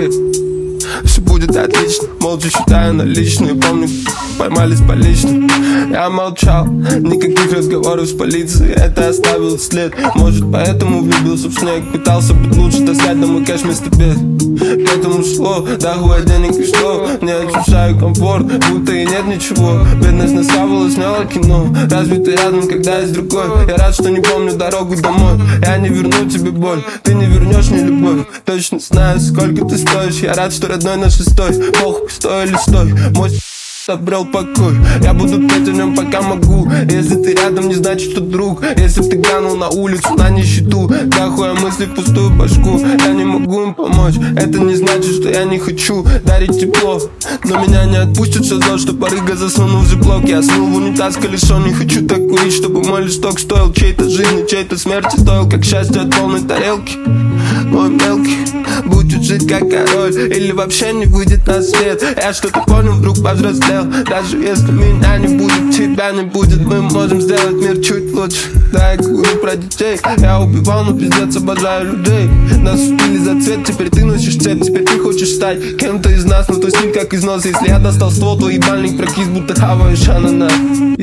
верь, все будет отлично. Молча считаю наличные, помню, поймались по личным. Я молчал, никаких разговоров с полицией, это оставил след. Может, поэтому влюбился в снег, пытался быть лучше, таскать домой кэш вместо бед. К этому шло, да хуя денег и что? Не ощущаю комфорт, будто и нет ничего. Бедность наскавала, сняла кино. Разве ты рядом, когда есть другой? Я рад, что не помню дорогу домой. Я не верну тебе боль, ты не вернешь мне любовь. Точно знаю, сколько ты стоишь. Я рад, что родной наш шестой. Похуй, стой или стой, мой обрел покой. Я буду петь о нем, пока могу. Если ты рядом, не значит, что друг. Если ты глянул на улицу, на нищету, да хуя мысли в пустую башку. Я не могу им помочь, это не значит, что я не хочу дарить тепло. Но меня не отпустит шазо, что порыга засунул в зиплок. Я смыл в унитаз колесо, не хочу так курить, чтобы мой листок стоил чьей-то жизни, чьей-то смерти. Стоил как счастье от полной тарелки. Мой мелкий будет жить как король, или вообще не выйдет на свет. Я что-то понял, вдруг повзрослел. Даже если меня не будет, тебя не будет, мы можем сделать мир чуть лучше. Да, я говорю про детей. Я убивал, но пиздец обожаю людей. Нас убили за цвет, теперь ты носишь цепь. Теперь ты хочешь стать кем-то из нас, но твой стиль как из носа. Если я достал ствол, то ебальник прокис, будто хаваешь ананас.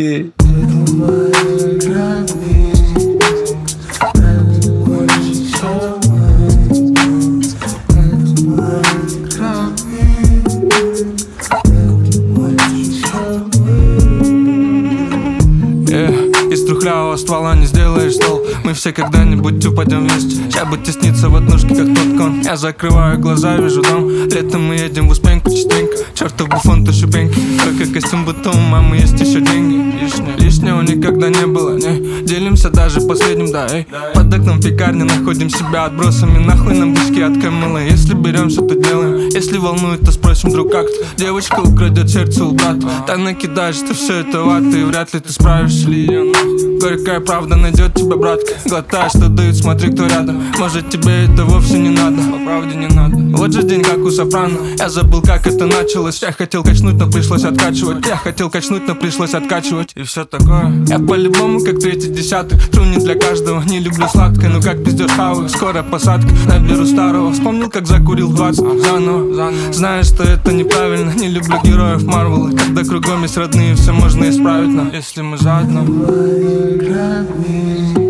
Из трухлявого ствола не сделаешь стол. Мы все когда-нибудь упадем вместе. Ща бы тесниться в однушке, как тот кон. Я закрываю глаза, вижу дом. Летом мы едем в Успеньку частенько. Чертов буфон, то шипеньки. Только костюм, будто у мамы есть еще деньги. Лишнего никогда не было, не. Делимся даже последним, да, эй. Под окном пекарни находим себя отбросами. Нахуй нам бычки от Камилы. Если беремся, то делаем. Если волнует, то спросим друг как-то. Девочка украдет сердце у брата. Так накидаешь ты все это в ад, и вряд ли ты справишься. Горькая правда найдет тебя, братка. Глотаешь, что дают, смотри, кто рядом. Может, тебе это вовсе не надо, по правде не надо. Вот же день, как у Сопрано. Я забыл, как это началось. Я хотел качнуть, но пришлось откачивать. Я хотел качнуть, но пришлось откачивать. И все такое. Я по-любому, как третий десяток. Тру не для каждого, не люблю сладкое. Ну как пиздешь хавы, скоро посадка. Наберу старого, вспомнил, как закурил 20 заново. Знаешь, что это неправильно. Не люблю героев Марвела. Когда кругом есть родные, все можно исправить. Но если мы заодно,